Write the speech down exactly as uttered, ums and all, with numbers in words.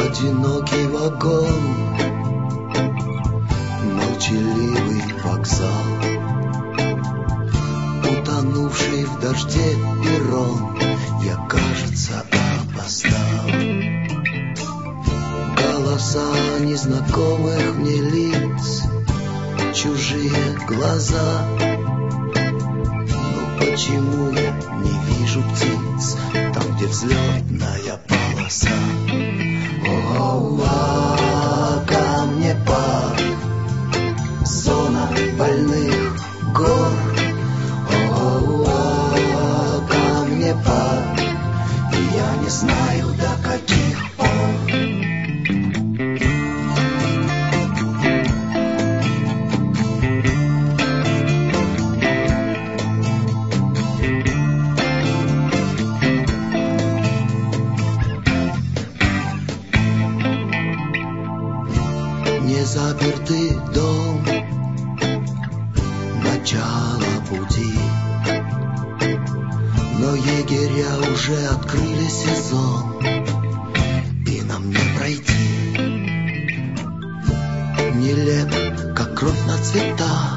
одинокий вагон, молчаливый вокзал, утонувший в дожде перрон. Я, кажется, опоздал. Голоса незнакомых мне лиц, чужие глаза. Но почему я не вижу птиц там, где взлетная полоса? О, а ко мне пар, зона больных гор. О, а ко мне пар, и я не знаю, до каких пор. Запертый дом, начало пути, но егеря уже открыли сезон, и нам не пройти. Нелепо, как кровь на цветах,